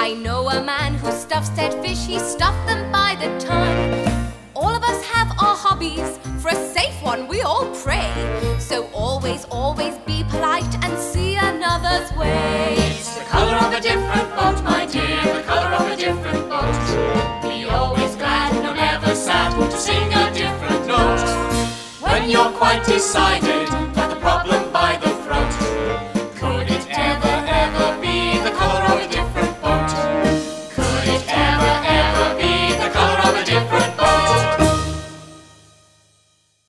I know a man who stuffs dead fish, he stuffed them by the ton. All of us have our hobbies, for a safe one we all pray. So always, always be polite and see another's way. It's the colour of a different boat, my dear, the colour of a different boat. Be always glad, no never sad, to sing a different note. When you're quite decided